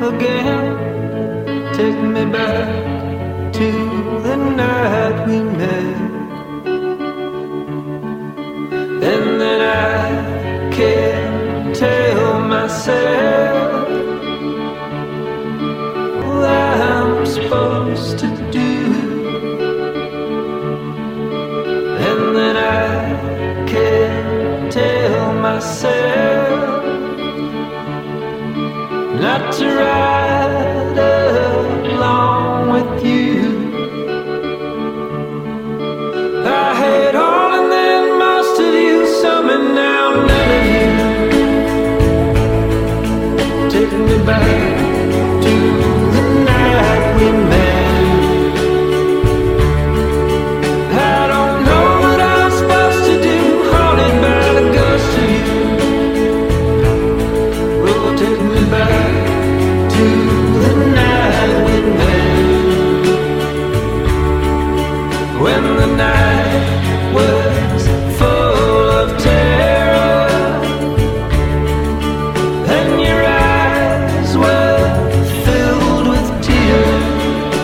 again. Take me back to the night we met. And then I can't tell myself what I'm supposed to do. And then I can't tell myself not to ride along with you. I had all and then most of you, some and now none of you. Take me back to the night we met. I don't know what I'm supposed to do, haunted by the ghost of you. Oh, take me back to the night we met. When the night was full of terror and your eyes were filled with tears,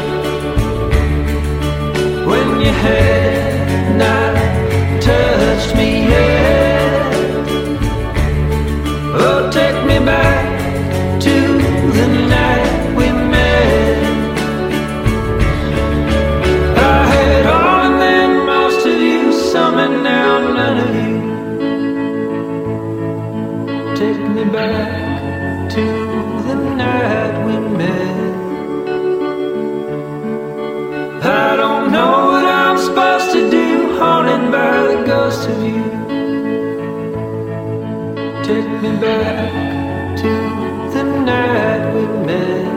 when you had not touched me yet. Oh, take me back to the night we met. I had all and then most of you, some and now none of you. Take me back to the night we met. I don't know what I'm supposed to do, haunted by the ghost of you. Take me back to the night we met.